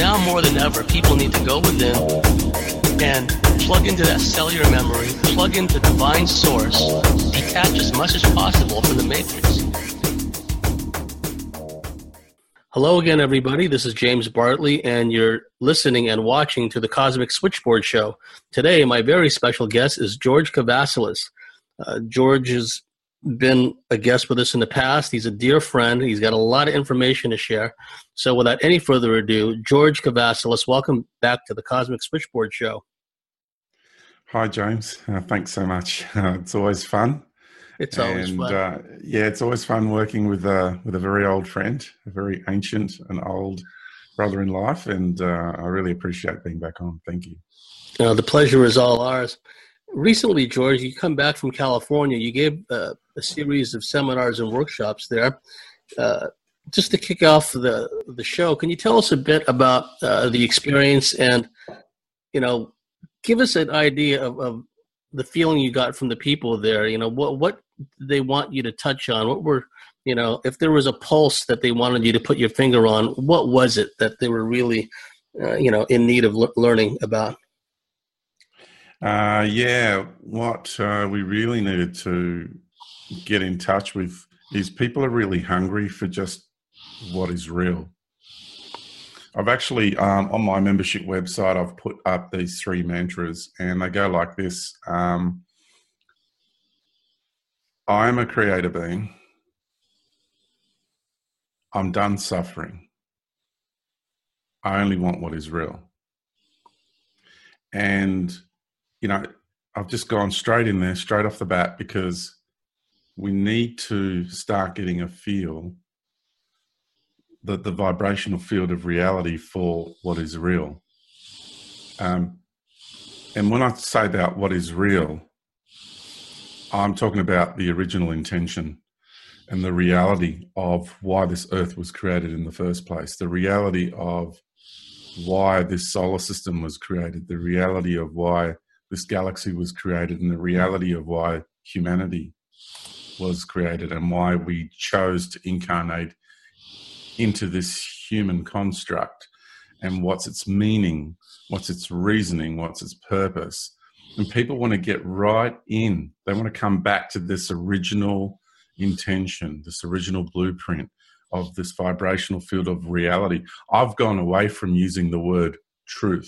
now more than ever, people need to go within and plug into that cellular memory, plug into divine source, detach as much as possible from the matrix. Hello again, everybody. This is James Bartley, and you're listening and watching to the Cosmic Switchboard Show. Today, my very special guest is George Kavassilas. George has been a guest with us in the past. He's a dear friend. He's got a lot of information to share. So without any further ado, George Kavassilas, welcome back to the Cosmic Switchboard Show. Hi, James. Thanks so much. It's always fun. It's always fun. It's always fun working with a very old friend, a very ancient and old brother in life, and I really appreciate being back on. Thank you. The pleasure is all ours. Recently, George, you come back from California. You gave a series of seminars and workshops there. Just to kick off the show, can you tell us a bit about the experience and, give us an idea of the feeling you got from the people there? What they want you to touch on? What were, if there was a pulse that they wanted you to put your finger on, what was it that they were really, in need of learning about? What we really needed to get in touch with is people are really hungry for just what is real. I've actually, on my membership website, I've put up these 3 mantras, and they go like this. I am a creator being. I'm done suffering. I only want what is real. And, I've just gone straight in there, straight off the bat, because we need to start getting a feel, the vibrational field of reality for what is real. And when I say about what is real, I'm talking about the original intention and the reality of why this earth was created in the first place, the reality of why this solar system was created, the reality of why this galaxy was created, and the reality of why humanity was created, and why we chose to incarnate into this human construct, and what's its meaning, what's its reasoning, what's its purpose. And people want to get right in. They want to come back to this original intention, this original blueprint of this vibrational field of reality. I've gone away from using the word truth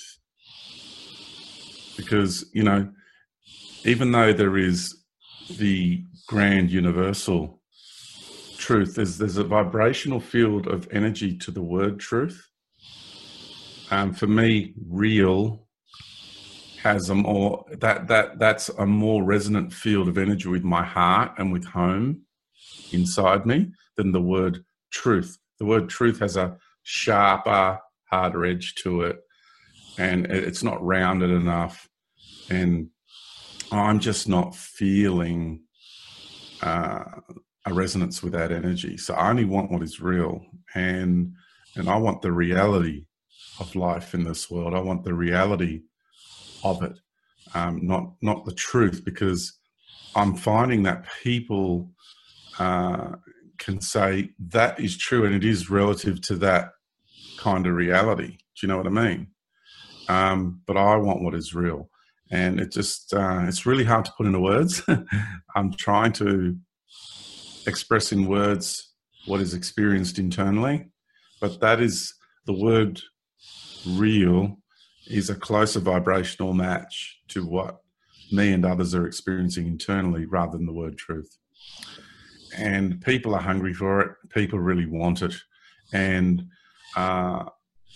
because, even though there is the grand universal truth, there's a vibrational field of energy to the word truth. For me, real has a more that's a more resonant field of energy with my heart and with home inside me than the word truth. The word truth has a sharper, harder edge to it, and it's not rounded enough, and I'm just not feeling a resonance with that energy. So I only want what is real, and I want the reality of life in this world. I want the reality of it, not the truth, because I'm finding that people can say that is true and it is relative to that kind of reality. Do you know what I mean? But I want what is real, and it just it's really hard to put into words. I'm trying to express in words what is experienced internally, but that is the word real is a closer vibrational match to what me and others are experiencing internally rather than the word truth. And people are hungry for it. People really want it. And the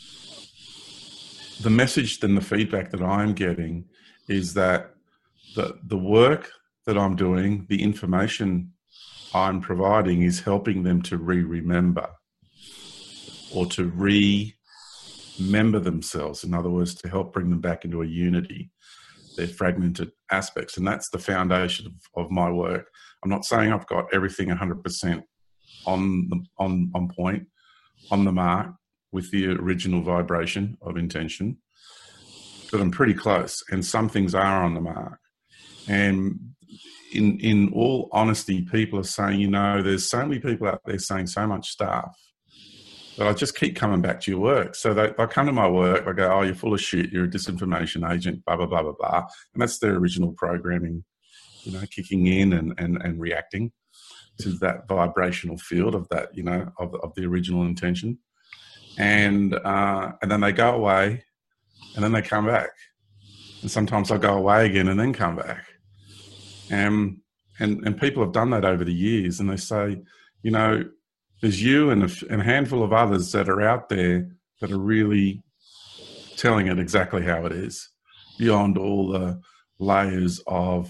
message and the feedback that I'm getting is that the work that I'm doing, the information I'm providing is helping them to remember or to remember themselves. In other words, to help bring them back into a unity, their fragmented aspects. And that's the foundation of my work. I'm not saying I've got everything 100% on point, on the mark with the original vibration of intention, but I'm pretty close. And some things are on the mark. And in all honesty, people are saying, there's so many people out there saying so much stuff. But I just keep coming back to your work. So they come to my work, I go, oh, you're full of shit, you're a disinformation agent, blah, blah, blah, blah, blah. And that's their original programming, kicking in and reacting to that vibrational field of that, of the original intention. And then they go away and then they come back. And sometimes I go away again and then come back. And people have done that over the years, and they say, there's you and a handful of others that are out there that are really telling it exactly how it is, beyond all the layers of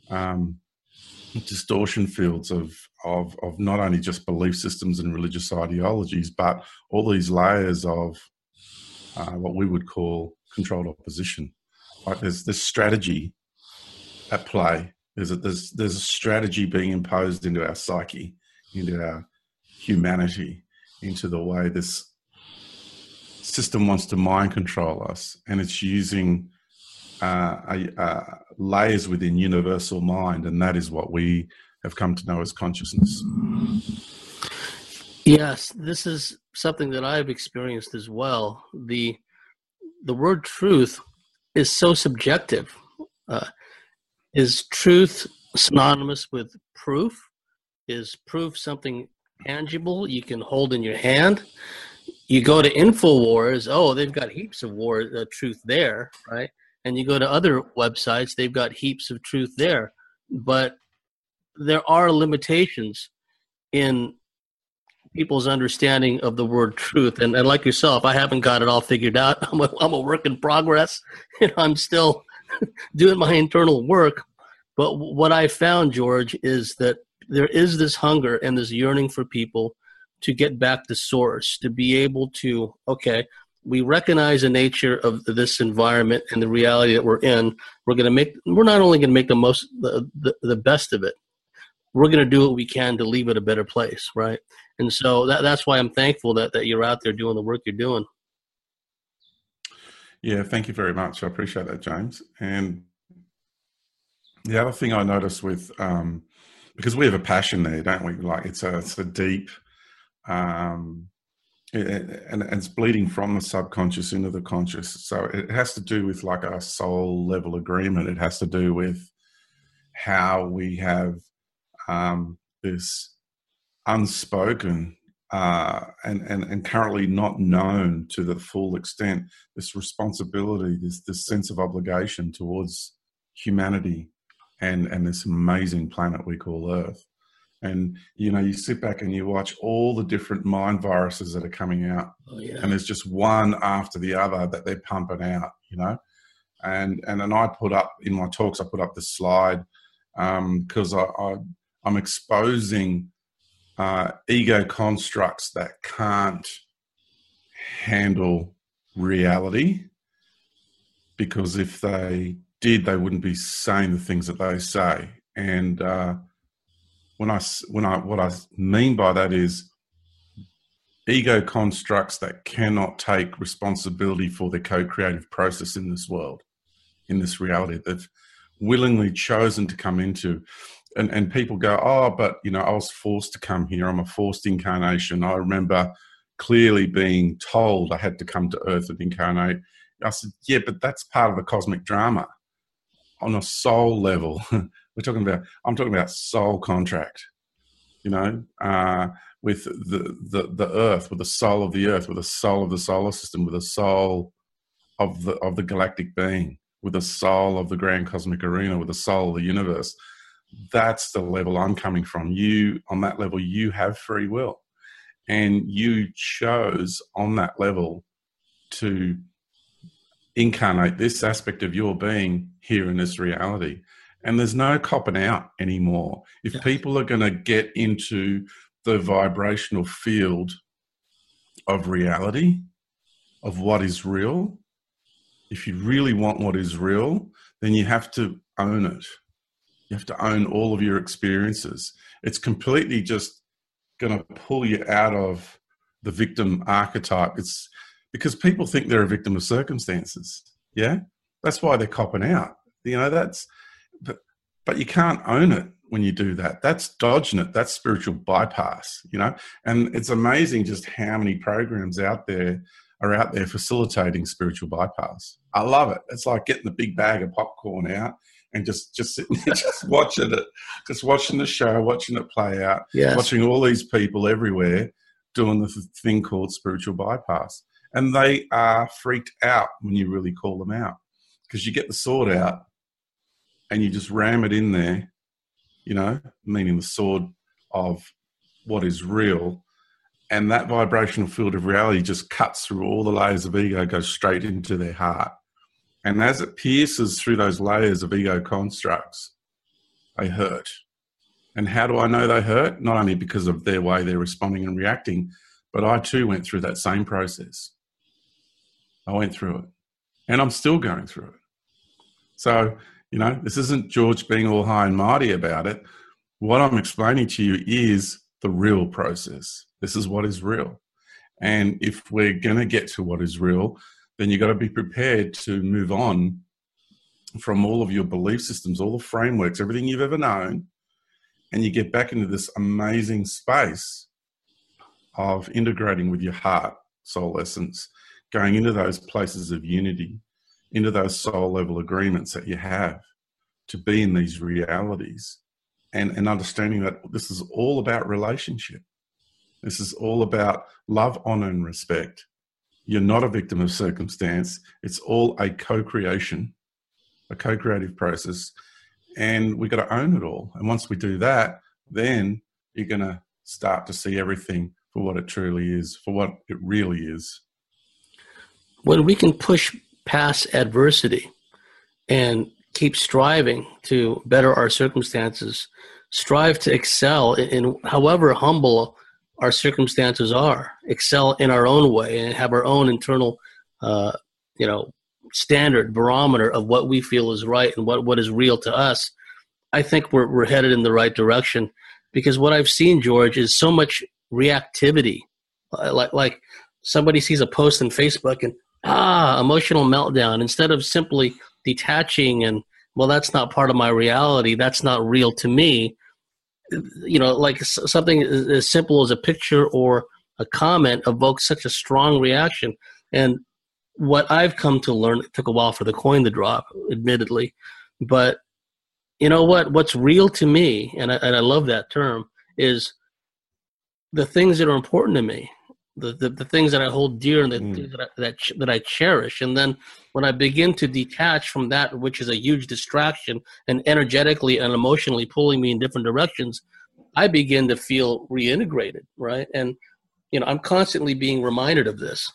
distortion fields of not only just belief systems and religious ideologies, but all these layers of what we would call controlled opposition. Like there's this strategy at play. There's a strategy being imposed into our psyche, into our humanity, into the way this system wants to mind control us, and it's using layers within universal mind, and that is what we have come to know as consciousness. Yes, this is something that I've experienced as well. The word truth is so subjective. Is truth synonymous with proof? Is proof something tangible you can hold in your hand? You go to InfoWars, oh, they've got heaps of truth there, right? And you go to other websites, they've got heaps of truth there. But there are limitations in people's understanding of the word truth. And like yourself, I haven't got it all figured out. I'm a work in progress, and I'm still doing my internal work. But what I found, George, is that there is this hunger and this yearning for people to get back to source, to be able to, okay, we recognize the nature of this environment and the reality that we're in. We're not only going to make the best of it, we're going to do what we can to leave it a better place, right? And so that's why I'm thankful that you're out there doing the work you're doing. Yeah, thank you very much. I appreciate that, James. And the other thing I noticed with, because we have a passion there, don't we? Like it's a deep, and it's bleeding from the subconscious into the conscious. So it has to do with like a soul level agreement. It has to do with how we have this unspoken and currently not known to the full extent, this responsibility, this sense of obligation towards humanity and this amazing planet we call Earth. And, you sit back and you watch all the different mind viruses that are coming out. Oh, yeah. And there's just one after the other that they're pumping out, And then I put up, in my talks, I put up this slide because I'm exposing ego constructs that can't handle reality, because if they did, they wouldn't be saying the things that they say. And what I mean by that is ego constructs that cannot take responsibility for the co-creative process in this world, in this reality they've willingly chosen to come into. And people go, oh, but, I was forced to come here. I'm a forced incarnation. I remember clearly being told I had to come to Earth and incarnate. I said, yeah, but that's part of the cosmic drama. On a soul level, I'm talking about soul contract, with the Earth, with the soul of the Earth, with the soul of the solar system, with the soul of the galactic being, with the soul of the grand cosmic arena, with the soul of the universe. That's the level I'm coming from. You, on that level, you have free will, and you chose on that level to incarnate this aspect of your being here in this reality. And there's no copping out anymore. If people are going to get into the vibrational field of reality, of what is real, if you really want what is real, then you have to own it. You have to own all of your experiences. It's completely just going to pull you out of the victim archetype. It's because people think they're a victim of circumstances. Yeah, that's why they're copping out. But you can't own it. when you do that. That's dodging it. That's spiritual bypass, and it's amazing just how many programs are out there facilitating spiritual bypass. I love it. It's like getting the big bag of popcorn out and just sitting there, just watching it, just watching the show, watching it play out, Yes. watching all these people everywhere doing the thing called spiritual bypass. And they are freaked out when you really call them out, because you get the sword out and you just ram it in there, meaning the sword of what is real. And that vibrational field of reality just cuts through all the layers of ego, goes straight into their heart. And as it pierces through those layers of ego constructs, they hurt. And how do I know they hurt? Not only because of their way they're responding and reacting, but I too went through that same process. I went through it. And I'm still going through it. So, this isn't George being all high and mighty about it. What I'm explaining to you is the real process. This is what is real. And if we're going to get to what is real, then you've got to be prepared to move on from all of your belief systems, all the frameworks, everything you've ever known, and you get back into this amazing space of integrating with your heart, soul essence, going into those places of unity, into those soul level agreements that you have to be in these realities, and understanding that this is all about relationship. This is all about love, honor, and respect. You're not a victim of circumstance. It's all a co-creation, a co-creative process, and we've got to own it all. And once we do that, then you're going to start to see everything for what it truly is, for what it really is. When we can push past adversity and keep striving to better our circumstances, strive to excel in however humble our circumstances are, excel in our own way and have our own internal, standard barometer of what we feel is right and what is real to us, I think we're headed in the right direction. Because what I've seen, George, is so much reactivity. Like somebody sees a post on Facebook and emotional meltdown, instead of simply detaching and, well, that's not part of my reality, that's not real to me. Like something as simple as a picture or a comment evokes such a strong reaction. And what I've come to learn, it took a while for the coin to drop, admittedly, but you know what's real to me, and I love that term, is the things that are important to me, the things that I hold dear and the things that I cherish. And then when I begin to detach from that, which is a huge distraction and energetically and emotionally pulling me in different directions, I begin to feel reintegrated, right? And I'm constantly being reminded of this.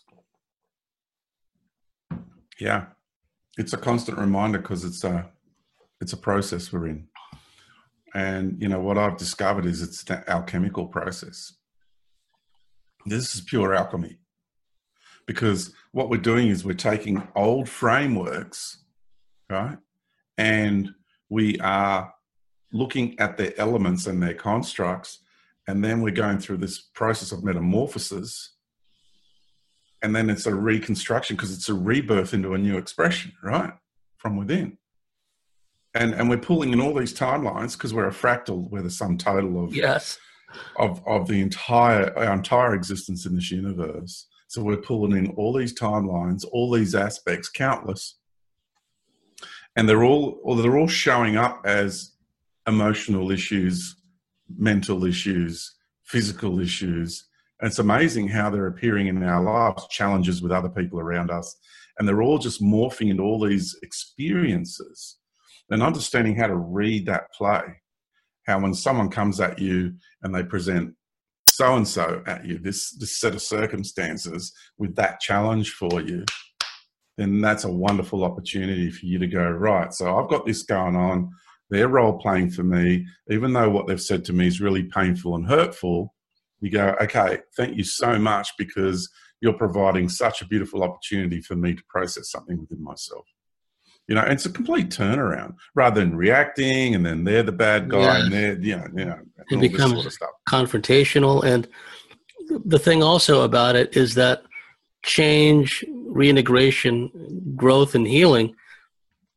Yeah, it's a constant reminder because it's a process we're in. And, what I've discovered is it's an alchemical process. This is pure alchemy, because what we're doing is we're taking old frameworks, right? And we are looking at their elements and their constructs, and then we're going through this process of metamorphosis. And then it's a reconstruction, because it's a rebirth into a new expression, right? From within. And we're pulling in all these timelines because we're a fractal, we're the sum total of of the our entire existence in this universe. So we're pulling in all these timelines, all these aspects, countless, and they're all showing up as emotional issues, mental issues, physical issues. And it's amazing how they're appearing in our lives, challenges with other people around us, and they're all just morphing into all these experiences. And understanding how to read that play, how when someone comes at you and they present so-and-so at you, this set of circumstances with that challenge for you, then that's a wonderful opportunity for you to go, right, so I've got this going on, they're role-playing for me, even though what they've said to me is really painful and hurtful, you go, okay, thank you so much, because you're providing such a beautiful opportunity for me to process something within myself. It's a complete turnaround, rather than reacting and then they're the bad guy and they're, it becomes sort of stuff. Confrontational. And the thing also about it is that change, reintegration, growth, and healing,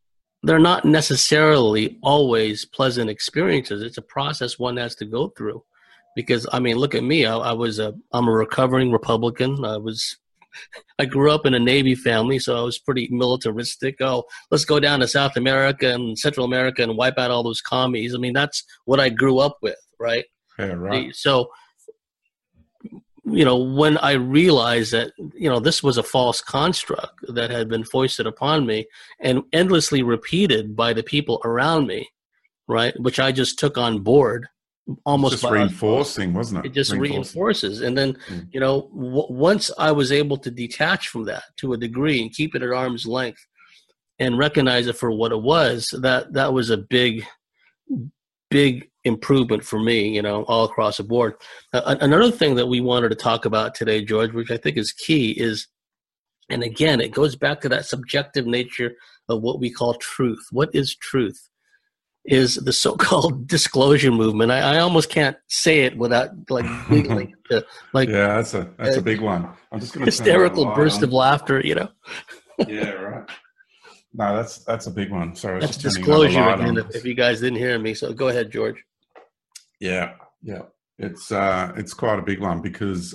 they're not necessarily always pleasant experiences. It's a process one has to go through. Because I mean, look at me. I'm a recovering Republican. I grew up in a Navy family, so I was pretty militaristic. Oh, let's go down to South America and Central America and wipe out all those commies. I mean, that's what I grew up with, right? Yeah, right. So, when I realized that, this was a false construct that had been foisted upon me and endlessly repeated by the people around me, right, which I just took on board almost just reinforcing, wasn't it? It just reinforces. And then, once I was able to detach from that to a degree and keep it at arm's length and recognize it for what it was, that was a big improvement for me, all across the board. Another thing that we wanted to talk about today, George, which I think is key, is, and again, it goes back to that subjective nature of what we call truth. What is truth? Is the so-called disclosure movement. I almost can't say it without giggling. Yeah, that's a big one. I'm just going to hysterical burst of laughter. Yeah, right. No, that's a big one. Sorry, that's disclosure again. If you guys didn't hear me, so go ahead, George. Yeah. It's quite a big one because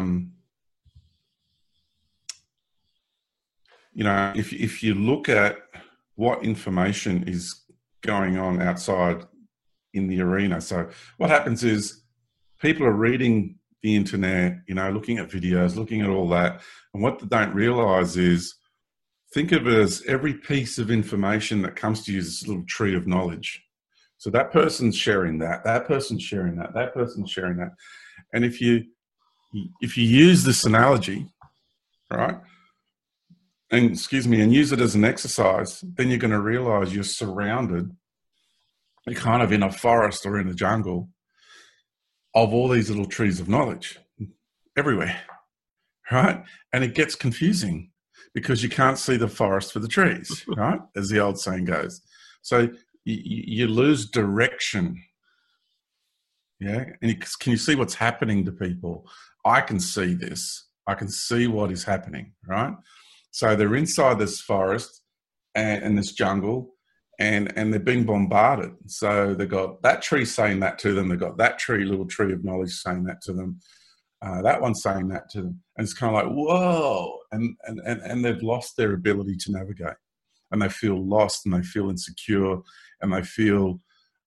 if you look at what information is going on outside in the arena. So what happens is people are reading the internet, looking at videos, looking at all that. And what they don't realize is, think of it as every piece of information that comes to you is this little tree of knowledge. So that person's sharing that person's sharing that person's sharing that. And if you use this analogy, right, and use it as an exercise, then you're going to realize you're surrounded, you're kind of in a forest or in a jungle of all these little trees of knowledge everywhere, right? And it gets confusing because you can't see the forest for the trees, right? As the old saying goes. So you lose direction. Yeah. And can you see what's happening to people? I can see this. I can see what is happening, right? So they're inside this forest and this jungle, and they're being bombarded. So they've got that tree saying that to them. They've got that little tree of knowledge saying that to them. That one's saying that to them. And it's kind of like, whoa. And they've lost their ability to navigate. And they feel lost and they feel insecure and they feel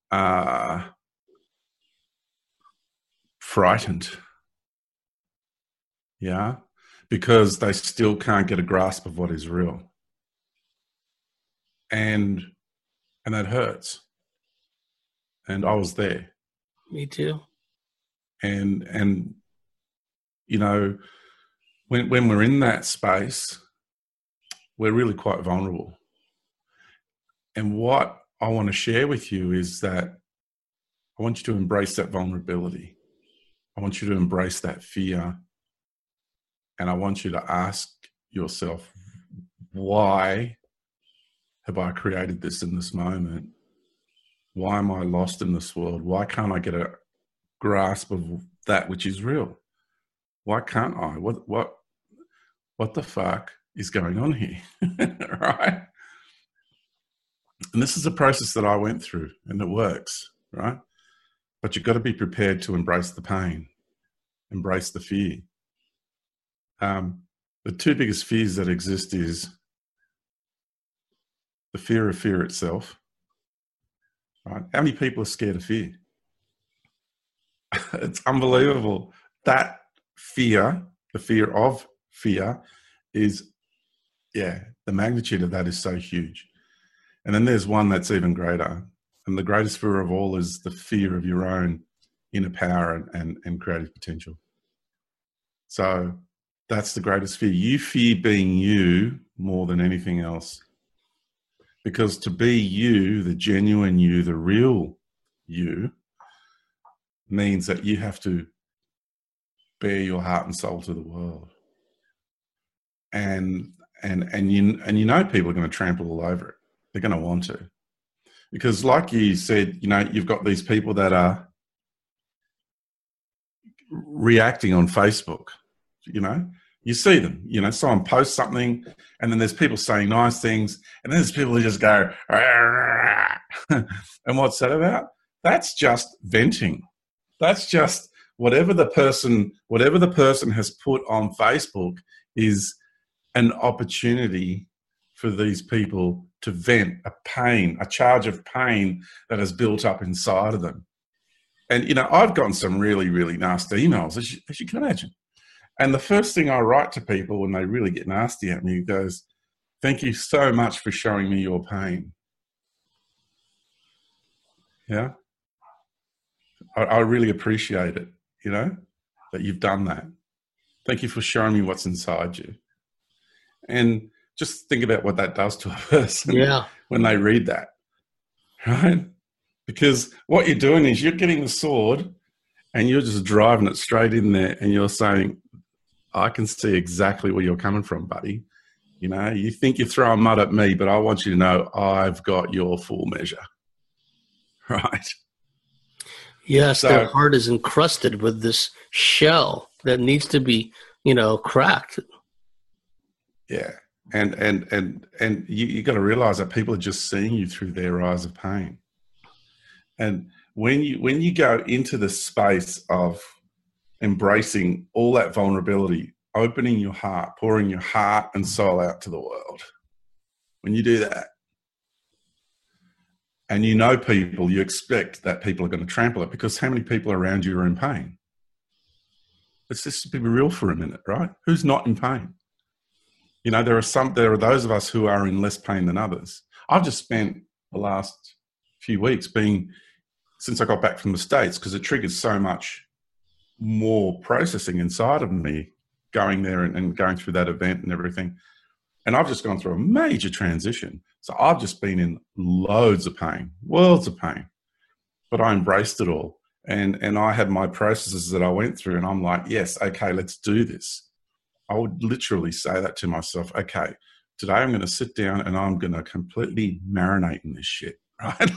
frightened. Yeah. Because they still can't get a grasp of what is real. And that hurts. And I was there. Me too. And when we're in that space, we're really quite vulnerable. And what I want to share with you is that I want you to embrace that vulnerability. I want you to embrace that fear. And I want you to ask yourself, why have I created this in this moment? Why am I lost in this world? Why can't I get a grasp of that which is real? Why can't I? What the fuck is going on here? Right? And this is a process that I went through, and it works, right? But you've got to be prepared to embrace the pain, embrace the fear. The two biggest fears that exist is the fear of fear itself. Right? How many people are scared of fear? It's unbelievable. That fear, the fear of fear, is, the magnitude of that is so huge. And then there's one that's even greater. And the greatest fear of all is the fear of your own inner power and creative potential. So that's the greatest fear. You fear being you more than anything else. Because to be you, the genuine you, the real you, means that you have to bare your heart and soul to the world. And you know people are going to trample all over it. They're going to want to. Because like you said, you've got these people that are reacting on Facebook. You You see them, you know, someone posts something and then there's people saying nice things and then there's people who just go, and what's that about? That's just venting. That's just whatever the person has put on Facebook is an opportunity for these people to vent a pain, a charge of pain that has built up inside of them. And, you know, I've gotten some really, really nasty emails, as you can imagine. And the first thing I write to people when they really get nasty at me goes, thank you so much for showing me your pain. Yeah. I really appreciate it, you know, that you've done that. Thank you for showing me what's inside you. And just think about what that does to a person when they read that, right? Because what you're doing is you're getting the sword and you're just driving it straight in there and you're saying, I can see exactly where you're coming from, buddy. You know, you think you're throwing mud at me, but I want you to know I've got your full measure, right? Yes, so, their heart is encrusted with this shell that needs to be, you know, cracked. Yeah. And you got to realize that people are just seeing you through their eyes of pain. And when you go into the space of embracing all that vulnerability, opening your heart, pouring your heart and soul out to the world, when you do that, and you know people, you expect that people are going to trample it, because how many people around you are in pain? Let's just be real for a minute, right? Who's not in pain? You know, there are those of us who are in less pain than others. I've just spent the last few weeks since I got back from the States, because it triggers so much more processing inside of me, going there and going through that event and everything. And I've just gone through a major transition. So I've just been in loads of pain, worlds of pain, but I embraced it all. And I had my processes that I went through, and I'm like, yes, okay, let's do this. I would literally say that to myself, okay, today I'm going to sit down and I'm going to completely marinate in this shit, right?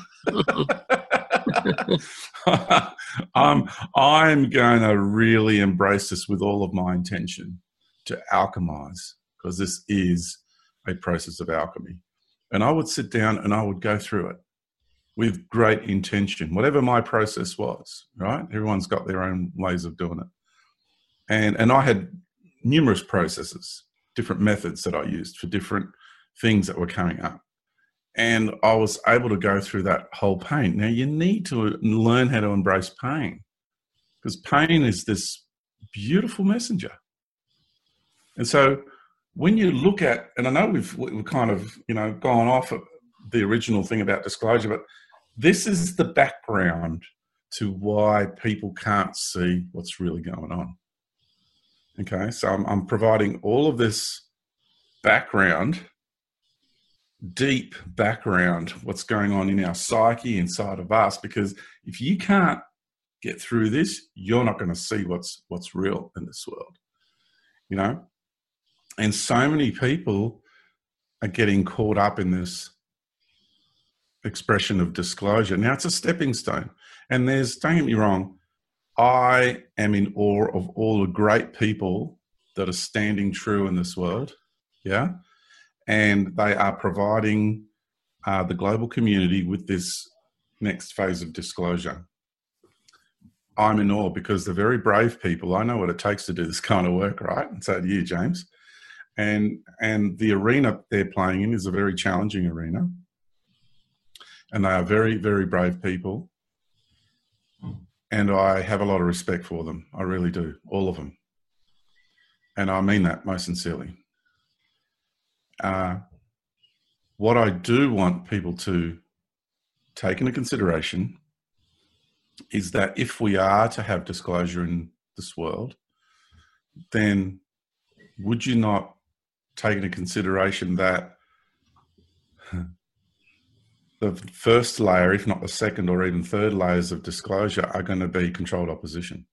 I'm going to really embrace this with all of my intention to alchemize, because this is a process of alchemy. And I would sit down and I would go through it with great intention, whatever my process was, right? Everyone's got their own ways of doing it. And I had numerous processes, different methods that I used for different things that were coming up. And I was able to go through that whole pain. Now, you need to learn how to embrace pain, because pain is this beautiful messenger. And so when you look at, and I know we've kind of, you know, gone off of the original thing about disclosure, but this is the background to why people can't see what's really going on. Okay, so I'm providing all of this background, deep background, what's going on in our psyche inside of us, because if you can't get through this, you're not going to see what's real in this world, you know? And so many people are getting caught up in this expression of disclosure. Now, it's a stepping stone, and don't get me wrong, I am in awe of all the great people that are standing true in this world, yeah? And they are providing the global community with this next phase of disclosure. I'm in awe because they're very brave people. I know what it takes to do this kind of work, right? And so do you, James. And the arena they're playing in is a very challenging arena. And they are very, very brave people. And I have a lot of respect for them. I really do, all of them. And I mean that most sincerely. What I do want people to take into consideration is that if we are to have disclosure in this world, then would you not take into consideration that the first layer, if not the second or even third layers of disclosure, are going to be controlled opposition?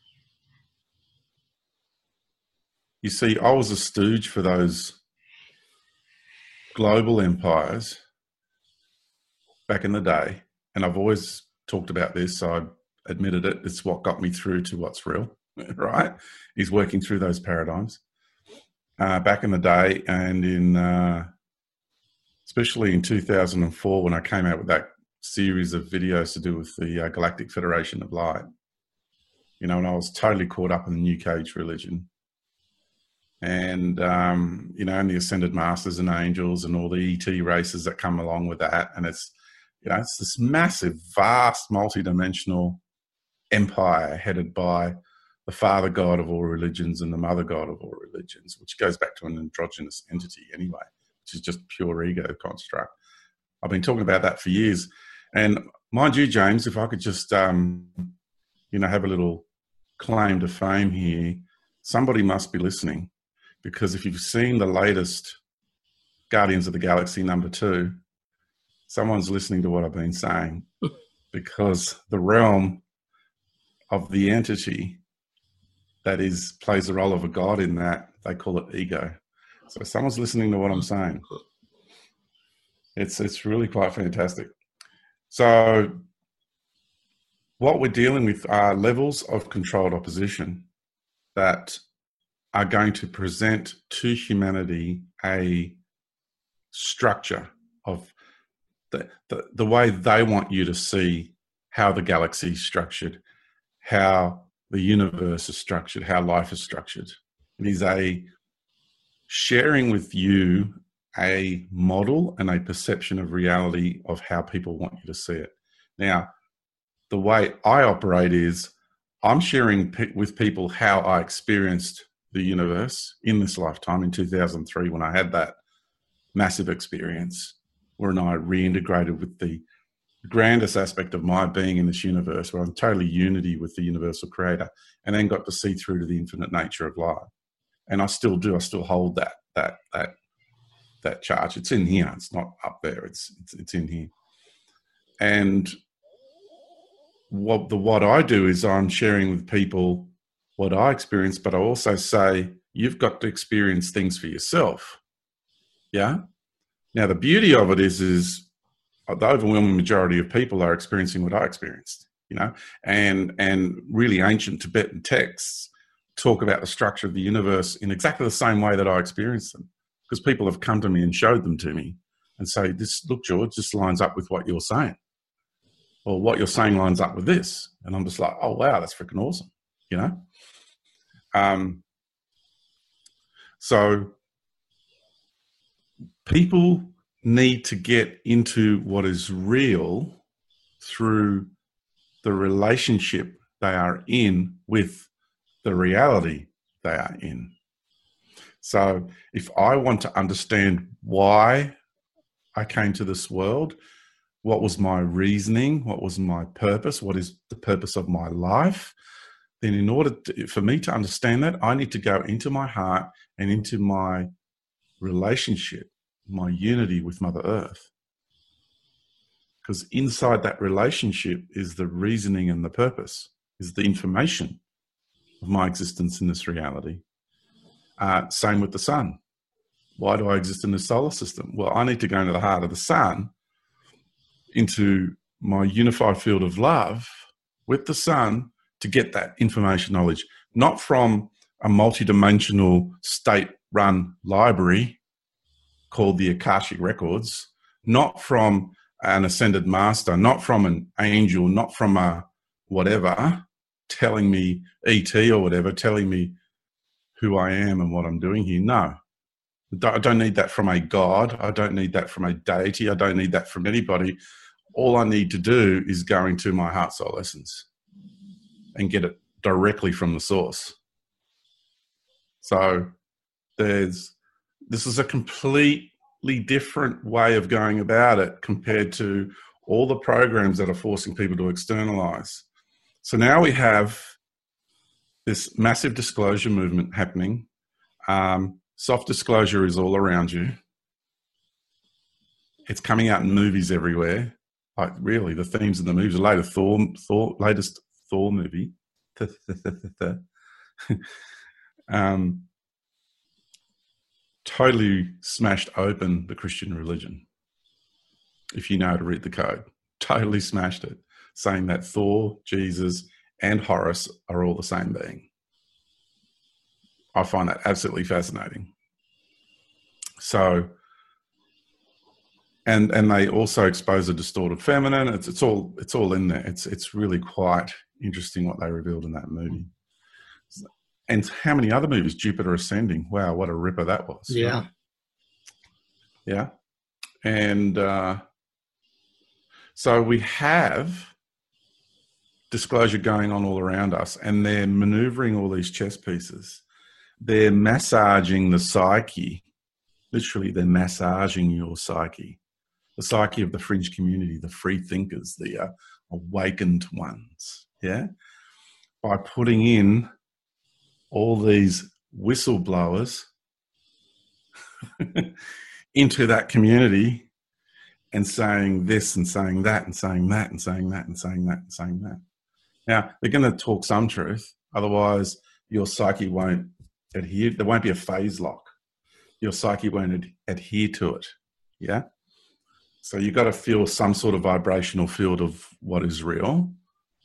You see, I was a stooge for those global empires back in the day, and I've always talked about this, so I admitted it. It's what got me through to what's real, right? Is working through those paradigms. back in the day, and especially in 2004 when I came out with that series of videos to do with the Galactic Federation of Light. And I was totally caught up in the New Age religion. And, and the Ascended Masters and Angels and all the ET races that come along with that. And it's this massive, vast, multidimensional empire headed by the Father God of all religions and the Mother God of all religions, which goes back to an androgynous entity anyway, which is just pure ego construct. I've been talking about that for years. And mind you, James, if I could just, have a little claim to fame here, somebody must be listening, because if you've seen the latest Guardians of the Galaxy #2, someone's listening to what I've been saying, because the realm of the entity that plays the role of a god in that, they call it ego. So someone's listening to what I'm saying. It's really quite fantastic. So what we're dealing with are levels of controlled opposition that are going to present to humanity a structure of the way they want you to see how the galaxy is structured, how the universe is structured, how life is structured. It is a sharing with you a model and a perception of reality of how people want you to see it. Now, the way I operate is I'm sharing with people how I experienced the universe in this lifetime in 2003 when I had that massive experience wherein I reintegrated with the grandest aspect of my being in this universe, where I'm totally unity with the universal creator, and then got to see through to the infinite nature of life. And I still do. I still hold that charge. It's in here. It's not up there. It's in here. And what I do is I'm sharing with people what I experience, but I also say, you've got to experience things for yourself. Yeah. Now, the beauty of it is the overwhelming majority of people are experiencing what I experienced, and really ancient Tibetan texts talk about the structure of the universe in exactly the same way that I experienced them, because people have come to me and showed them to me and say, look, George, this lines up with what you're saying. Or what you're saying lines up with this. And I'm just like, oh, wow, that's freaking awesome, So people need to get into what is real through the relationship they are in with the reality they are in. So if I want to understand why I came to this world, what was my reasoning, what was my purpose, what is the purpose of my life, then in order for me to understand that, I need to go into my heart and into my relationship, my unity with Mother Earth. Because inside that relationship is the reasoning and the purpose, is the information of my existence in this reality. Same with the sun. Why do I exist in the solar system? Well, I need to go into the heart of the sun, into my unified field of love with the sun, to get that information knowledge, not from a multidimensional state-run library called the Akashic Records, not from an ascended master, not from an angel, not from a whatever telling me, ET or whatever, telling me who I am and what I'm doing here. No, I don't need that from a God. I don't need that from a deity. I don't need that from anybody. All I need to do is go into my heart soul essence and get it directly from the source. So this is a completely different way of going about it compared to all the programs that are forcing people to externalize. So now we have this massive disclosure movement happening. Soft disclosure is all around you. It's coming out in movies everywhere. Like really, the themes in the movies. The latest Thor movie. Totally smashed open the Christian religion. If you know how to read the code, totally smashed it, saying that Thor, Jesus, and Horus are all the same being. I find that absolutely fascinating. So, and they also expose a distorted feminine. It's all in there. It's really quite interesting what they revealed in that movie. And how many other movies? Jupiter Ascending. Wow, what a ripper that was. Yeah. Right? Yeah. And so we have disclosure going on all around us, and they're maneuvering all these chess pieces. They're massaging the psyche. Literally, they're massaging your psyche. The psyche of the fringe community, the free thinkers, the awakened ones. Yeah. By putting in all these whistleblowers into that community and saying this and saying that and saying that and saying that and saying that and saying that. Now, they're going to talk some truth. Otherwise, your psyche won't adhere. There won't be a phase lock. Your psyche won't adhere to it. Yeah? So you've got to feel some sort of vibrational field of what is real.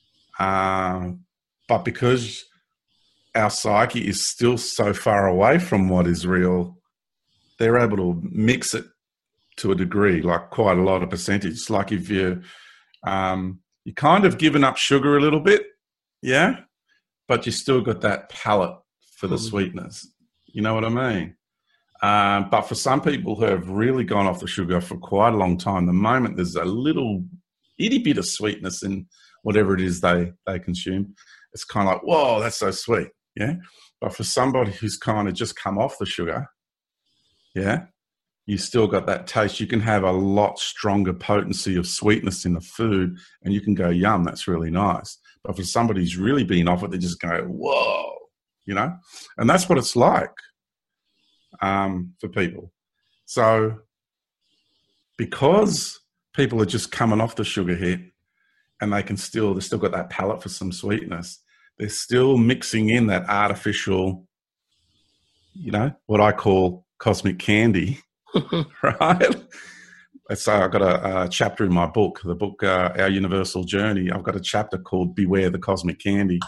But because our psyche is still so far away from what is real, they're able to mix it to a degree, like quite a lot of percentage. Like if you kind of given up sugar a little bit, yeah, but you still got that palate for the sweetness. You know what I mean? But for some people who have really gone off the sugar for quite a long time, the moment there's a little itty bit of sweetness in whatever it is they consume, it's kind of like, whoa, that's so sweet. Yeah. But for somebody who's kind of just come off the sugar, yeah, you still got that taste. You can have a lot stronger potency of sweetness in the food, and you can go, yum, that's really nice. But for somebody who's really been off it, they just go, whoa, you know? And that's what it's like for people. So because people are just coming off the sugar hit and they've still got that palate for some sweetness, they're still mixing in that artificial, you know, what I call cosmic candy, right? So I've got a chapter in my book, the book, Our Universal Journey. I've got a chapter called Beware the Cosmic Candy.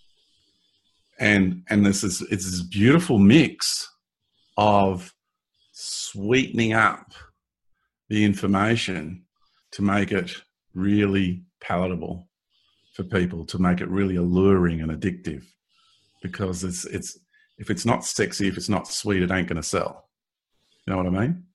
And it's this beautiful mix of sweetening up the information to make it really palatable for people, to make it really alluring and addictive. Because if it's not sexy, if it's not sweet, it ain't going to sell. You know what I mean?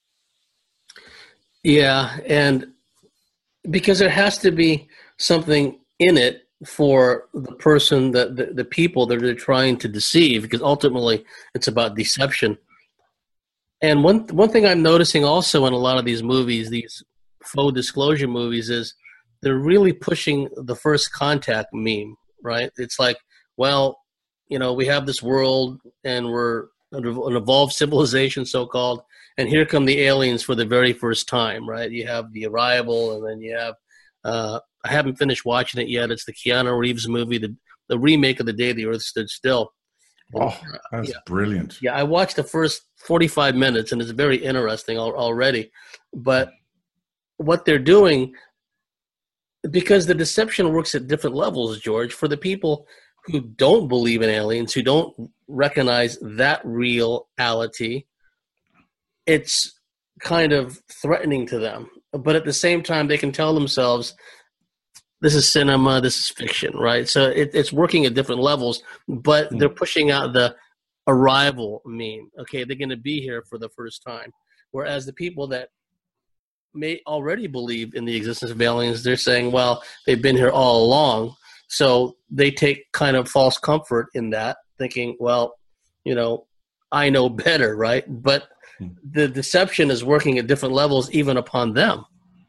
Yeah, and because there has to be something in it for the person, the people that they're trying to deceive, because ultimately it's about deception. And one thing I'm noticing also in a lot of these movies, these faux disclosure movies, is they're really pushing the first contact meme, right? It's like, well, you know, we have this world and we're an evolved civilization, so-called, and here come the aliens for the very first time, right? You have The Arrival, and then you have, I haven't finished watching it yet. It's the Keanu Reeves movie, the remake of The Day the Earth Stood Still. Oh, that's brilliant. Yeah, I watched the first 45 minutes, and it's very interesting already. But what they're doing, because the deception works at different levels, George, for the people who don't believe in aliens, who don't recognize that reality, it's kind of threatening to them. But at the same time, they can tell themselves, this is cinema, this is fiction, right? So it's working at different levels, but they're pushing out the arrival meme. Okay, they're going to be here for the first time. Whereas the people that may already believe in the existence of aliens, they're saying, well, they've been here all along. So they take kind of false comfort in that, thinking, well, you know, I know better, right? But the deception is working at different levels, even upon them.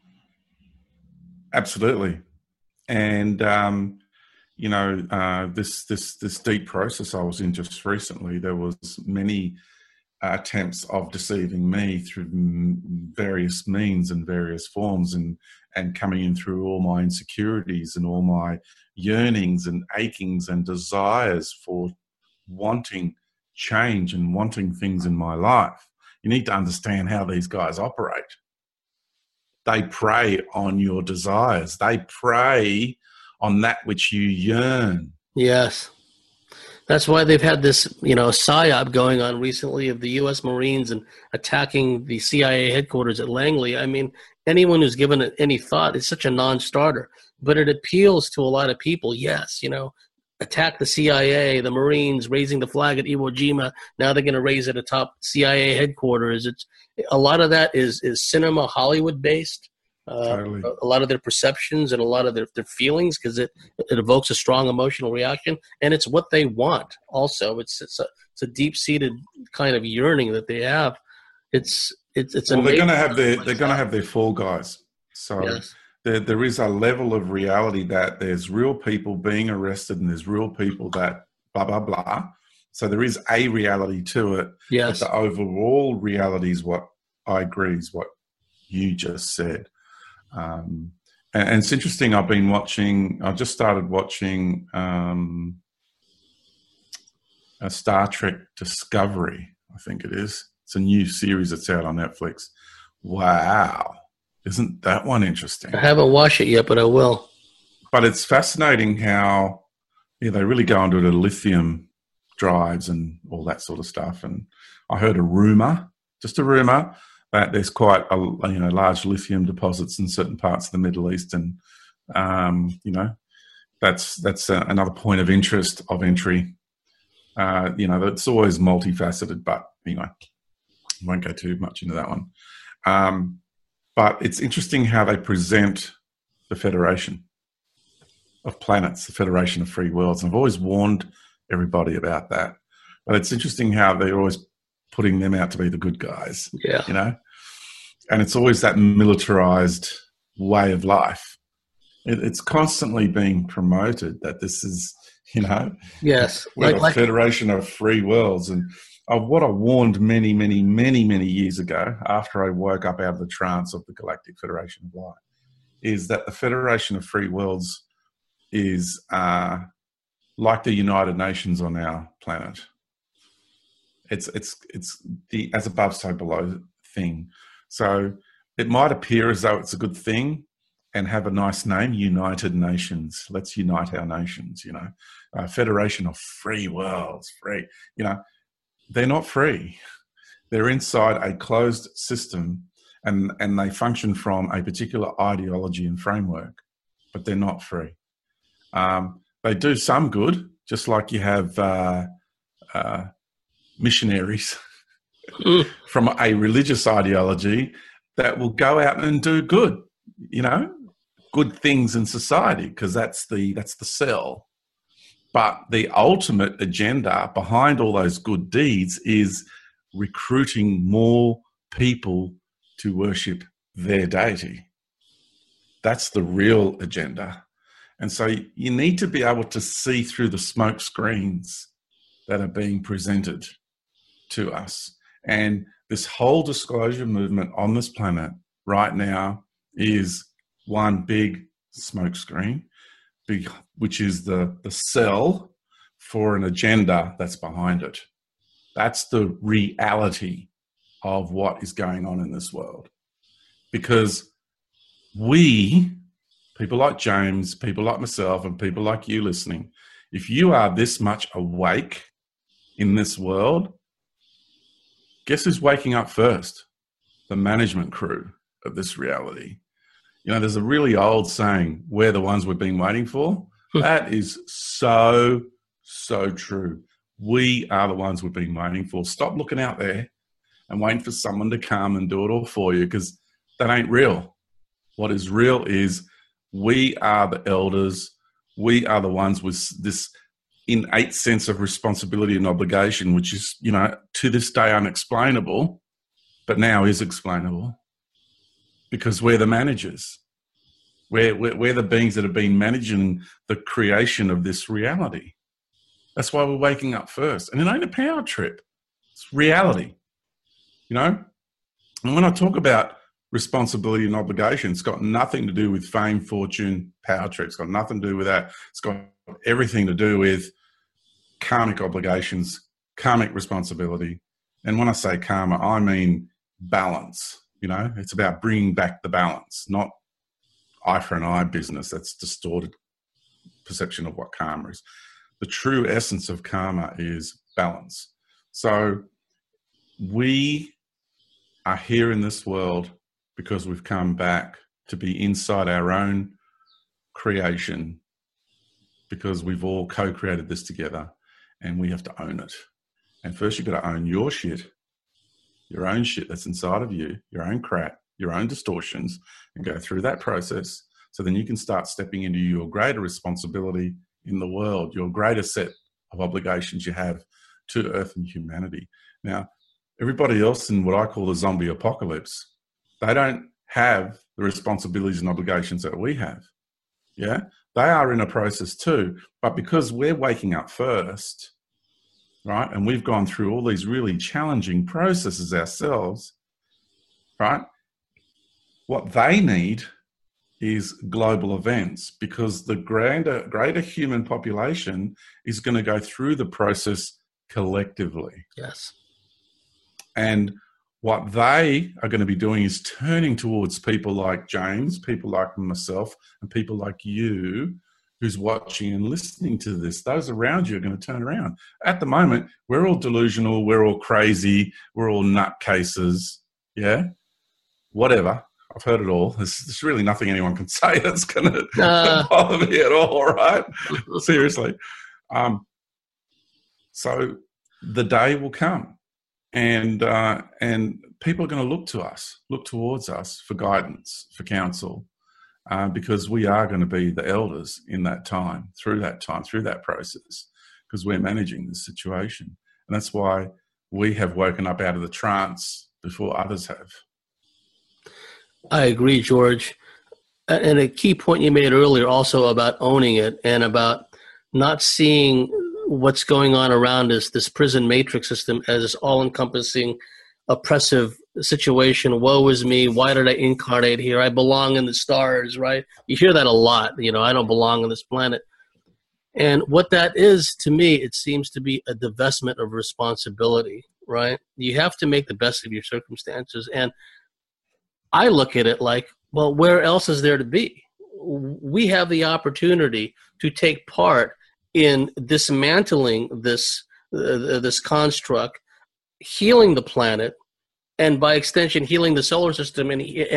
Absolutely. And, you know, this deep process I was in just recently, there was many attempts of deceiving me through various means and various forms, and coming in through all my insecurities and all my yearnings and achings and desires for wanting change and wanting things in my life. You need to understand how these guys operate. They prey on your desires. They prey on that which you yearn. Yes. That's why they've had this, psyop going on recently of the U.S. Marines and attacking the CIA headquarters at Langley. I mean, anyone who's given it any thought, it's such a non-starter. But it appeals to a lot of people. Yes, attack the CIA, the Marines raising the flag at Iwo Jima. Now they're going to raise it atop CIA headquarters. It's a lot of that is cinema, Hollywood based. Totally. A lot of their perceptions and a lot of their feelings, because it evokes a strong emotional reaction, and it's what they want. Also, it's a deep seated kind of yearning that they have. It's well, they're going to have their fall guys. So yes. there is a level of reality that there's real people being arrested and there's real people that blah blah blah. So there is a reality to it. Yes. But the overall reality is what I agree is what you just said. And it's interesting. I just started watching a Star Trek Discovery, I think it is. It's a new series that's out on Netflix. Wow. Isn't that one interesting? I haven't watched it yet, but I will. But it's fascinating how they really go into the lithium drives and all that sort of stuff. And I heard just a rumor, that there's quite large lithium deposits in certain parts of the Middle East, and that's another point of interest of entry. It's always multifaceted, but anyway, I won't go too much into that one. But it's interesting how they present the Federation of Planets, the Federation of Free Worlds. And I've always warned everybody about that, but it's interesting how they're always putting them out to be the good guys. Yeah. And it's always that militarized way of life. It's constantly being promoted that this is, yes, we're the Federation of Free Worlds. And what I warned many, many, many, many years ago, after I woke up out of the trance of the Galactic Federation of Light, is that the Federation of Free Worlds is like the United Nations on our planet. It's the as above, so below thing. So it might appear as though it's a good thing and have a nice name, United Nations. Let's unite our nations, Federation of Free Worlds, free. They're not free. They're inside a closed system and they function from a particular ideology and framework, but they're not free. They do some good, just like you have missionaries from a religious ideology that will go out and do good, good things in society, because that's the sell. But the ultimate agenda behind all those good deeds is recruiting more people to worship their deity. That's the real agenda. And so you need to be able to see through the smoke screens that are being presented to us. And this whole disclosure movement on this planet right now is one big smoke screen, which is the sell for an agenda that's behind it. That's the reality of what is going on in this world. Because we, people like James, people like myself, and people like you listening, if you are this much awake in this world, guess who's waking up first? The management crew of this reality. There's a really old saying, we're the ones we've been waiting for. That is so, so true. We are the ones we've been waiting for. Stop looking out there and waiting for someone to come and do it all for you, because that ain't real. What is real is we are the elders. We are the ones with this innate sense of responsibility and obligation, which is, to this day unexplainable, but now is explainable, because we're the managers. We're the beings that have been managing the creation of this reality. That's why we're waking up first. And it ain't a power trip. It's reality, And when I talk about responsibility and obligation, it's got nothing to do with fame, fortune, power trip. It's got nothing to do with that. It's got everything to do with karmic obligations, karmic responsibility. And when I say karma, I mean balance. It's about bringing back the balance, not eye for an eye business. That's distorted perception of what karma is. the true essence of karma is balance. So we are here in this world because we've come back to be inside our own creation, because we've all co-created this together, and we have to own it. And first you've got to own your own shit that's inside of you, your own crap, your own distortions, and go through that process. So then you can start stepping into your greater responsibility in the world, your greater set of obligations you have to Earth and humanity. Now, everybody else in what I call the zombie apocalypse, they don't have the responsibilities and obligations that we have. Yeah, they are in a process too, but because we're waking up first, right, and we've gone through all these really challenging processes ourselves, right, what they need is global events, because the greater human population is going to go through the process collectively. Yes. And what they are going to be doing is turning towards people like James, people like myself, and people like you who's watching and listening to this. Those around you are going to turn around. At the moment, we're all delusional, we're all crazy, we're all nutcases, yeah? Whatever. I've heard it all. There's really nothing anyone can say that's going to bother me at all, right? Seriously. So the day will come. And people are going to look towards us for guidance, for counsel, because we are going to be the elders in that time, through that process, because we're managing this situation. And that's why we have woken up out of the trance before others have. I agree, George. And a key point you made earlier also about owning it and about not seeing what's going on around us, this prison matrix system, as this all-encompassing, oppressive situation. Woe is me. Why did I incarnate here? I belong in the stars, right? You hear that a lot. I don't belong on this planet. And what that is, to me, it seems to be a divestment of responsibility, right? You have to make the best of your circumstances. And I look at it like, well, where else is there to be? We have the opportunity to take part in dismantling this construct, healing the planet, and by extension, healing the solar system,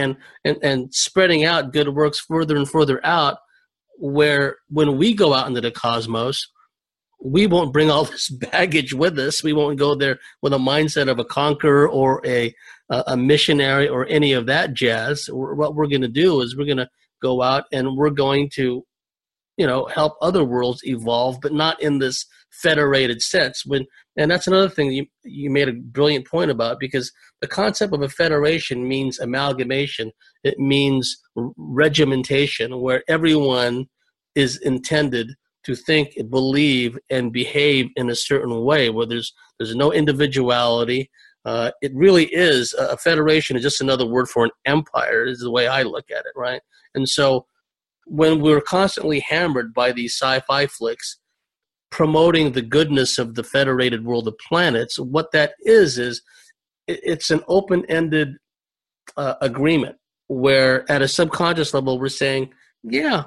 and spreading out good works further and further out, where when we go out into the cosmos, we won't bring all this baggage with us. We won't go there with a mindset of a conqueror or a missionary or any of that jazz. What we're going to do is we're going to go out and we're going to help other worlds evolve, but not in this federated sense. And that's another thing you made a brilliant point about, because the concept of a federation means amalgamation. It means regimentation, where everyone is intended to think, believe, and behave in a certain way, where there's no individuality. It really is a federation is just another word for an empire, is the way I look at it, right? And so when we're constantly hammered by these sci-fi flicks promoting the goodness of the federated world of planets, what that is it's an open-ended agreement where at a subconscious level we're saying, yeah,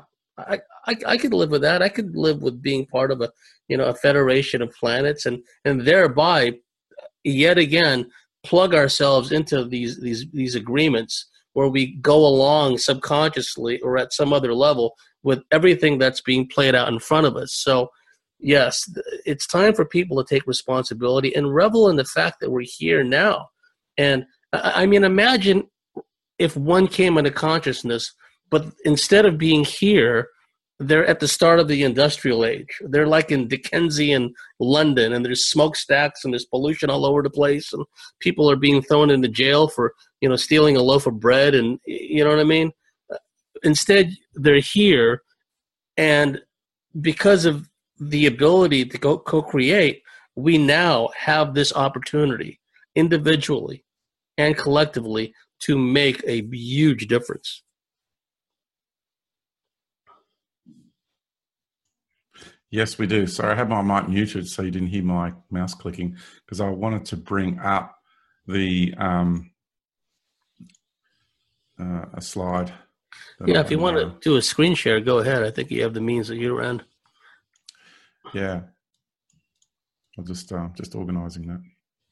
I could live with that. I could live with being part of a federation of planets, and thereby yet again plug ourselves into these agreements where we go along subconsciously or at some other level with everything that's being played out in front of us. So yes, it's time for people to take responsibility and revel in the fact that we're here now. And I mean, imagine if one came into consciousness, but instead of being here, they're at the start of the industrial age. They're like in Dickensian London, and there's smokestacks and there's pollution all over the place, and people are being thrown into jail for stealing a loaf of bread, and you know what I mean? Instead, they're here, and because of the ability to co-create, we now have this opportunity individually and collectively to make a huge difference. Yes, we do. Sorry, I had my mic muted so you didn't hear my mouse clicking, because I wanted to bring up the a slide. Yeah, if you want to do a screen share, go ahead. I think you have the means at your end. Yeah. I'm just organizing that.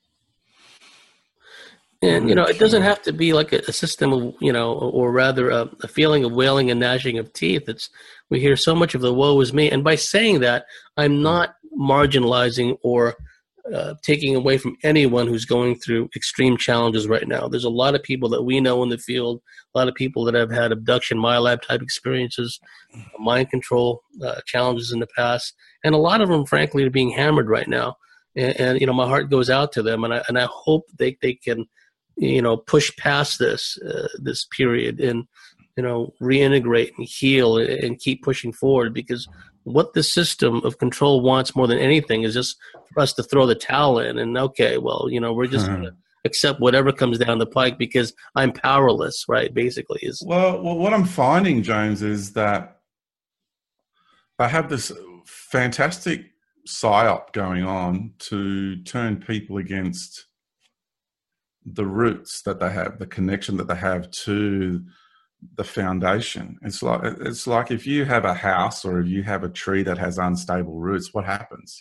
And, it doesn't have to be like a system of, or rather a feeling of wailing and gnashing of teeth. We hear so much of the woe is me. And by saying that, I'm not marginalizing or taking away from anyone who's going through extreme challenges right now. There's a lot of people that we know in the field, a lot of people that have had abduction, MILAB type experiences, mind control challenges in the past. And a lot of them, frankly, are being hammered right now. And my heart goes out to them. And I hope they can, push past this period and, reintegrate and heal and keep pushing forward, because what the system of control wants more than anything is just for us to throw the towel in and, okay, well, we're just going to accept whatever comes down the pike because I'm powerless, right? Basically is. Well, what I'm finding, James, is that I have this fantastic psyop going on to turn people against the roots that they have, the connection that they have to the foundation. It's like if you have a house or if you have a tree that has unstable roots, what happens?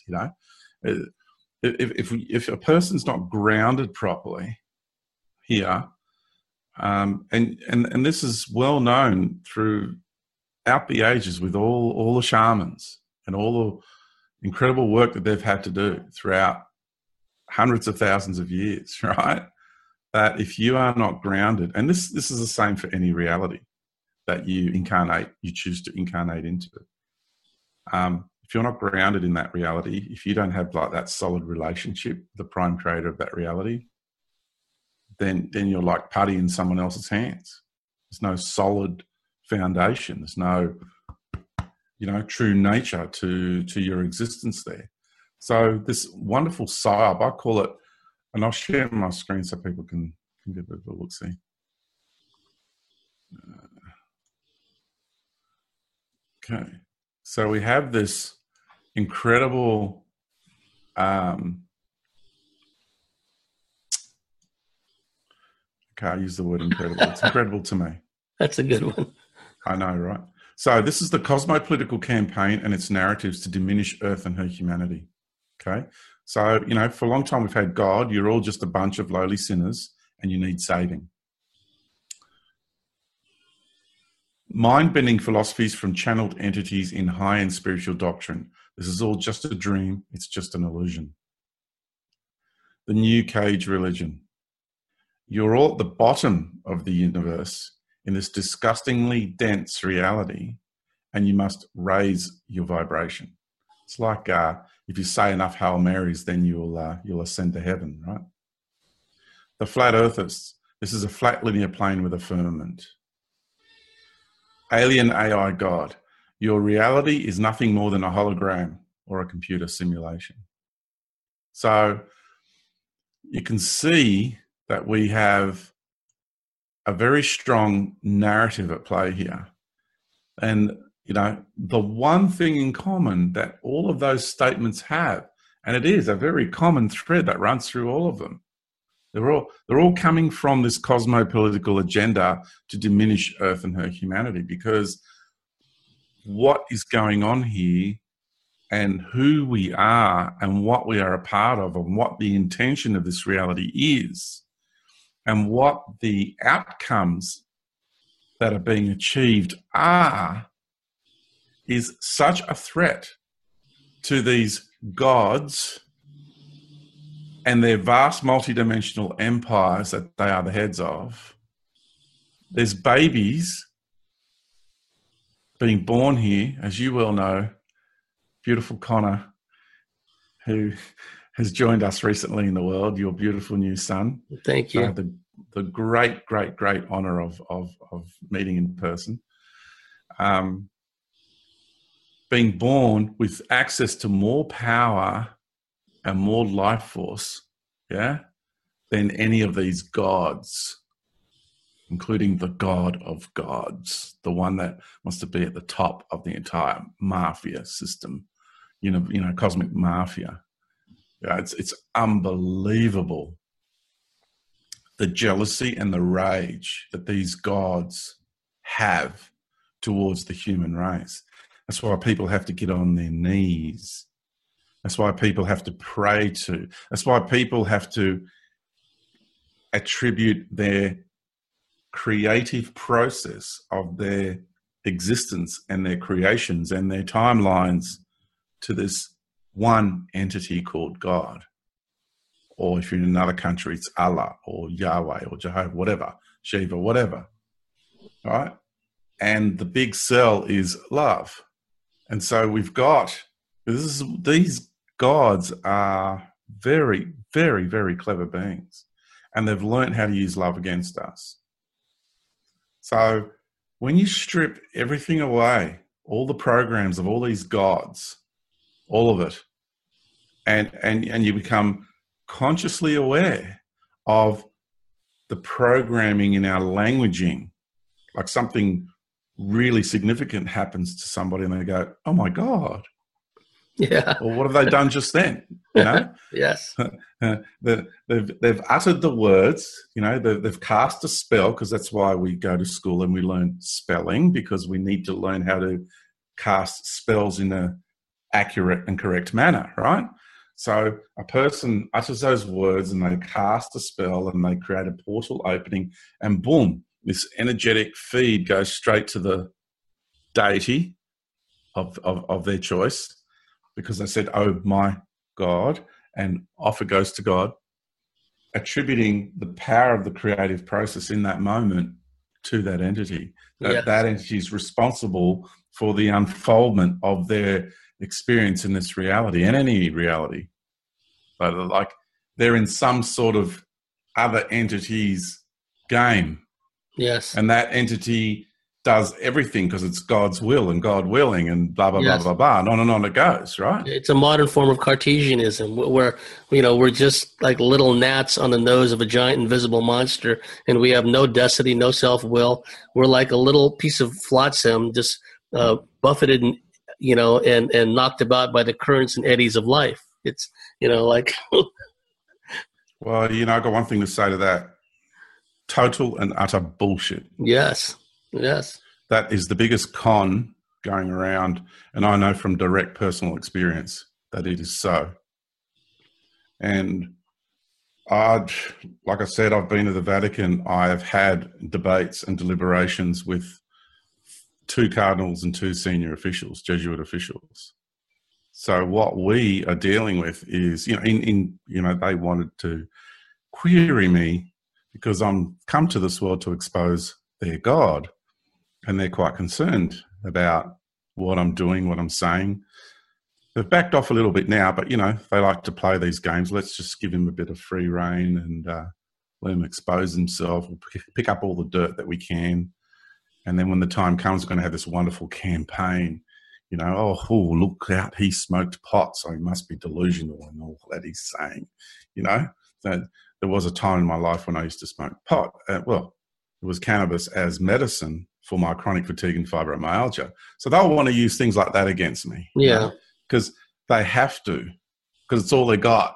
If a person's not grounded properly here, and this is well known throughout the ages with all the shamans and all the incredible work that they've had to do throughout hundreds of thousands of years, right? That if you are not grounded, and this is the same for any reality that you choose to incarnate into. If you're not grounded in that reality, if you don't have like that solid relationship with the prime creator of that reality, then you're like putty in someone else's hands. There's no solid foundation. There's no, true nature to your existence there. So this wonderful psyop, I call it, and I'll share my screen so people can get a bit of a look-see. Okay. So we have this incredible I can't use the word incredible. It's incredible to me. That's a good one. I know, right? So this is the cosmo-political campaign and its narratives to diminish Earth and her humanity. Okay? So, for a long time we've had God, you're all just a bunch of lowly sinners and you need saving. Mind-bending philosophies from channeled entities in high-end spiritual doctrine. This is all just a dream. It's just an illusion. The New Cage religion. You're all at the bottom of the universe in this disgustingly dense reality, and you must raise your vibration. It's like if you say enough Hail Marys, then you'll ascend to heaven, right? The flat earthers. This is a flat linear plane with a firmament. Alien AI God. Your reality is nothing more than a hologram or a computer simulation. So you can see that we have a very strong narrative at play here. And, the one thing in common that all of those statements have, and it is a very common thread that runs through all of them, they're all coming from this cosmo-political agenda to diminish Earth and her humanity, because what is going on here and who we are and what we are a part of and what the intention of this reality is and what the outcomes that are being achieved are is such a threat to these gods and their vast multidimensional empires that they are the heads of. There's babies being born here, as you well know, beautiful Connor, who has joined us recently in the world, your beautiful new son. Thank you. The great, great, great honor of meeting in person. Being born with access to more power and more life force, than any of these gods, including the God of gods, the one that wants to be at the top of the entire mafia system, cosmic mafia. It's unbelievable, the jealousy and the rage that these gods have towards the human race. That's why people have to get on their knees That's why people have to pray to. That's why people have to attribute their creative process of their existence and their creations and their timelines to this one entity called God. Or if you're in another country, it's Allah or Yahweh or Jehovah, whatever, Shiva, whatever, right? And the big cell is love. And so we've got, these gods are very, very, very clever beings. And they've learned how to use love against us. So when you strip everything away, all the programs of all these gods, all of it, and you become consciously aware of the programming in our languaging, like something really significant happens to somebody and they go, oh my God. Yeah. Well, what have they done just then? You know? Yes. They've uttered the words, you know, they've cast a spell, because that's why we go to school and we learn spelling, because we need to learn how to cast spells in a accurate and correct manner, right? So a person utters those words and they cast a spell and they create a portal opening, and boom, this energetic feed goes straight to the deity of their choice, because they said, oh my God, and off it goes to God, attributing the power of the creative process in that moment to that entity. Yes. That entity is responsible for the unfoldment of their experience in this reality and any reality. But like they're in some sort of other entity's game. Yes. And that entity does everything because it's God's will and God willing and blah, blah, blah, blah, blah, and on it goes, right? It's a modern form of Cartesianism where, you know, we're just like little gnats on the nose of a giant invisible monster, and we have no destiny, no self-will. We're like a little piece of flotsam just buffeted, and, you know, and knocked about by the currents and eddies of life. It's, you know, like... Well, you know, I've got one thing to say to that. Total and utter bullshit. Yes. Yes. That is the biggest con going around, and I know from direct personal experience that it is so. And like I said, I've been to the Vatican. I have had debates and deliberations with 2 cardinals and 2 senior officials, Jesuit officials. So what we are dealing with is, you know, they wanted to query me because I'm come to this world to expose their God. And they're quite concerned about what I'm doing, what I'm saying. They've backed off a little bit now, but, you know, they like to play these games. Let's just give him a bit of free rein and let him expose himself. We'll pick up all the dirt that we can. And then when the time comes, we're going to have this wonderful campaign. You know, oh, look out, he smoked pot, so he must be delusional and all that he's saying. You know, that there was a time in my life when I used to smoke pot. Well, it was cannabis as medicine for my chronic fatigue and fibromyalgia. So they'll want to use things like that against me. Yeah. Because they have to, because it's all they got.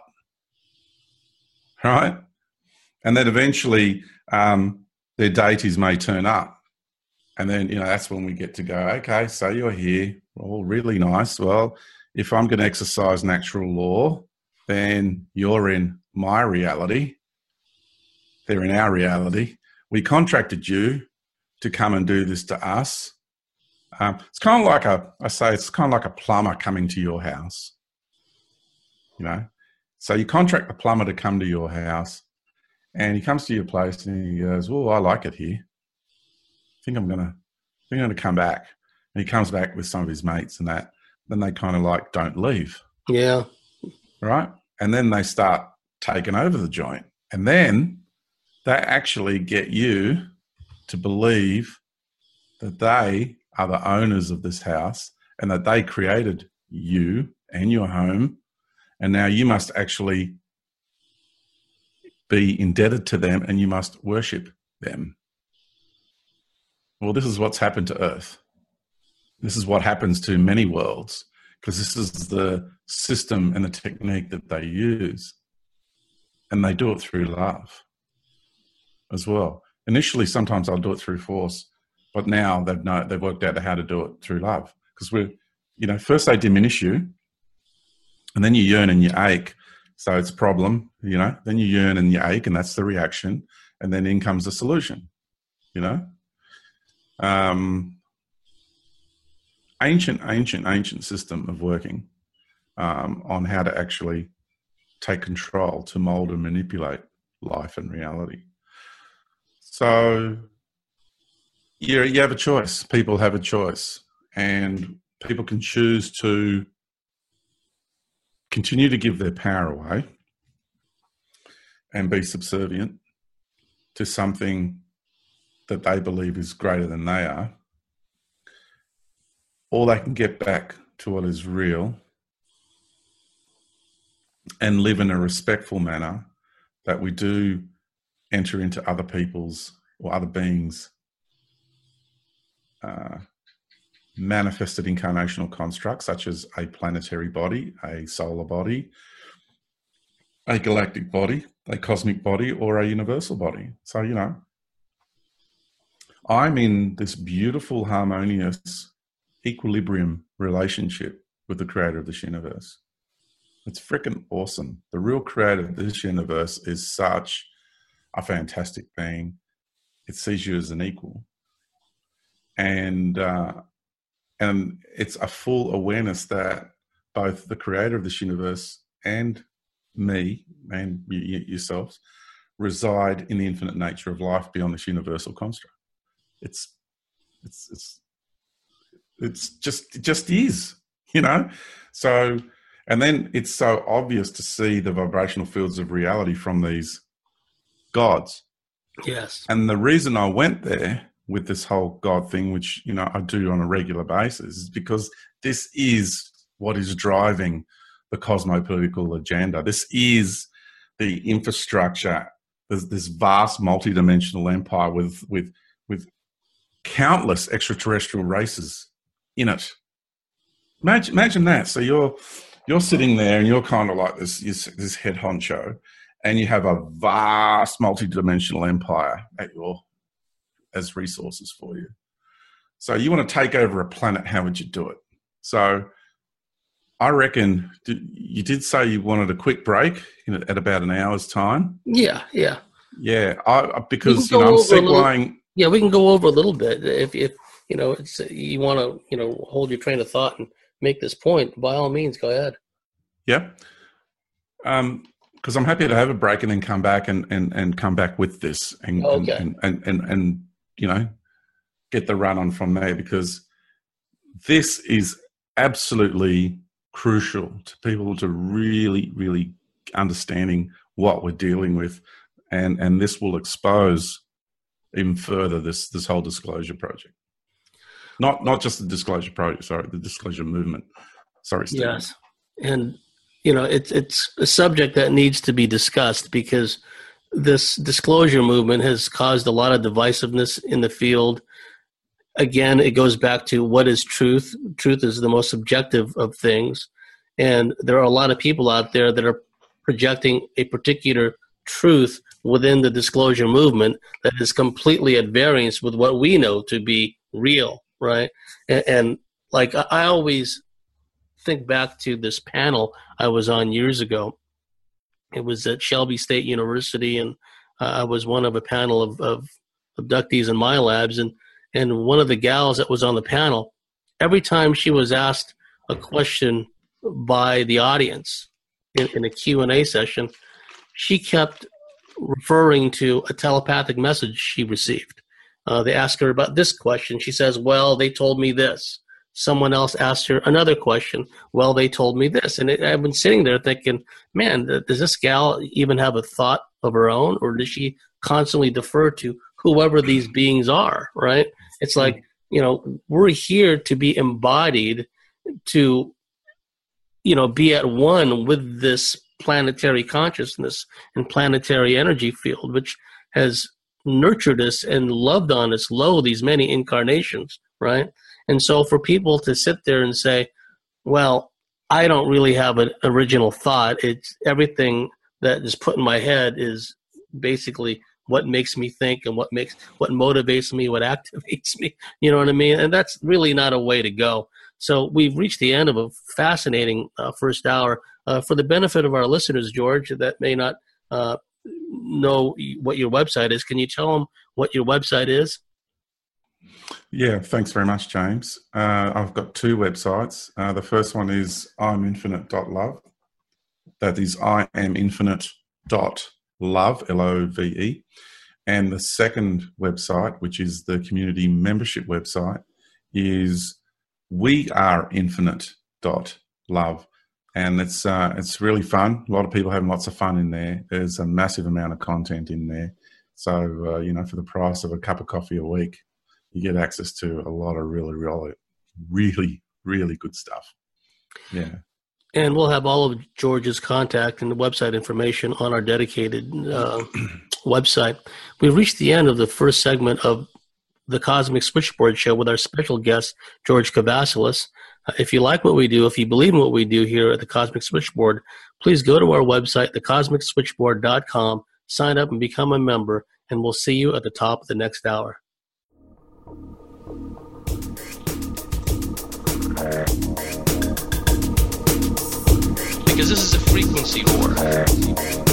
Right? And then eventually their deities may turn up. And then, you know, that's when we get to go, okay, so you're here. Well, really nice. Well, if I'm going to exercise natural law, then you're in my reality. They're in our reality. We contracted you to come and do this to us. It's kind of like it's kind of like a plumber coming to your house, you know. So you contract the plumber to come to your house, and he comes to your place and he goes, "Well, I like it here. I think I'm gonna come back." And he comes back with some of his mates and that. Then they kind of like don't leave. Yeah. Right. And then they start taking over the joint, and then they actually get you to believe that they are the owners of this house and that they created you and your home, and now you must actually be indebted to them and you must worship them. Well, this is what's happened to Earth. This is what happens to many worlds, because this is the system and the technique that they use, and they do it through love as well. Initially, sometimes I'll do it through force, but now they've worked out how to do it through love. Because first they diminish you, And then you yearn and you ache. So it's a problem, then you yearn and you ache, and that's the reaction. And then in comes the solution, ancient system of working on how to actually take control, to mold and manipulate life and reality. So you have a choice. People have a choice, and people can choose to continue to give their power away and be subservient to something that they believe is greater than they are, or they can get back to what is real and live in a respectful manner, that we do enter into other people's or other beings' manifested incarnational constructs, such as a planetary body, a solar body, a galactic body, a cosmic body, or a universal body. So, I'm in this beautiful, harmonious equilibrium relationship with the creator of this universe. It's freaking awesome. The real creator of this universe is such a fantastic being. It sees you as an equal. And it's a full awareness that both the creator of this universe and me and yourselves reside in the infinite nature of life beyond this universal construct. It just is, So, and then it's so obvious to see the vibrational fields of reality from these gods. Yes. And the reason I went there with this whole God thing, which, I do on a regular basis, is because this is what is driving the cosmopolitical agenda. This is the infrastructure. There's this vast multidimensional empire with countless extraterrestrial races in it. Imagine that. So you're sitting there and you're kind of like this head honcho, and you have a vast multidimensional empire as resources for you. So you want to take over a planet, how would you do it? So I reckon you did say you wanted a quick break at about an hour's time. Yeah. Because I'm segueing. Yeah, we can go over a little bit if it's you want to hold your train of thought and make this point. By all means, go ahead. Yeah. Because I'm happy to have a break and then come back and come back with this and get the run on from there, because this is absolutely crucial to people to really, really understanding what we're dealing with, and this will expose even further this whole disclosure project. Not just the disclosure project, sorry, the disclosure movement. Sorry, Steve. Yes, and it's a subject that needs to be discussed, because this disclosure movement has caused a lot of divisiveness in the field. Again, it goes back to what is truth. Truth is the most subjective of things. And there are a lot of people out there that are projecting a particular truth within the disclosure movement that is completely at variance with what we know to be real, right? And like I always think back to this panel I was on years ago. It was at Shelby State University, and I was one of a panel of abductees in my labs. And one of the gals that was on the panel, every time she was asked a question by the audience in a Q&A session, she kept referring to a telepathic message she received. They asked her about this question. She says, well, they told me this. Someone else asked her another question. Well, they told me this. And I've been sitting there thinking, man, does this gal even have a thought of her own, or does she constantly defer to whoever these beings are, right? It's like, we're here to be embodied, to, be at one with this planetary consciousness and planetary energy field, which has nurtured us and loved on us these many incarnations, right? And so for people to sit there and say, well, I don't really have an original thought. It's everything that is put in my head is basically what makes me think and what motivates me, what activates me. You know what I mean? And that's really not a way to go. So we've reached the end of a fascinating first hour. For the benefit of our listeners, George, that may not know what your website is, can you tell them what your website is? Yeah, thanks very much, James. I've got two websites. The first one is iminfinite.love. That is iminfinite.love, L-O-V-E. And the second website, which is the community membership website, is weareinfinite.love. And it's really fun. A lot of people having lots of fun in there. There's a massive amount of content in there. So, for the price of a cup of coffee a week, you get access to a lot of really, really, really good stuff. Yeah. And we'll have all of George's contact and the website information on our dedicated website. We've reached the end of the first segment of the Cosmic Switchboard Show with our special guest, George Kavassilas. If you like what we do, if you believe in what we do here at the Cosmic Switchboard, please go to our website, thecosmicswitchboard.com, sign up and become a member, and we'll see you at the top of the next hour. Because this is a frequency war.